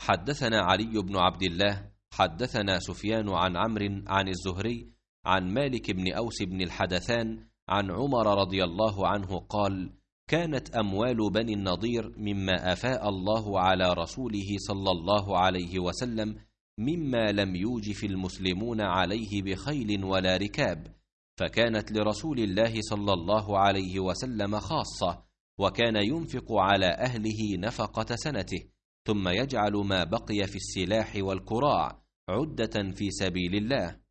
حدثنا علي بن عبد الله حدثنا سفيان عن عمرو عن الزهري عن مالك بن أوس بن الحدثان عن عمر رضي الله عنه قال: كانت أموال بني النضير مما أفاء الله على رسوله صلى الله عليه وسلم مما لم يوجف المسلمون عليه بخيل ولا ركاب، فكانت لرسول الله صلى الله عليه وسلم خاصة، وكان ينفق على أهله نفقة سنته، ثم يجعل ما بقي في السلاح والكراع عدة في سبيل الله.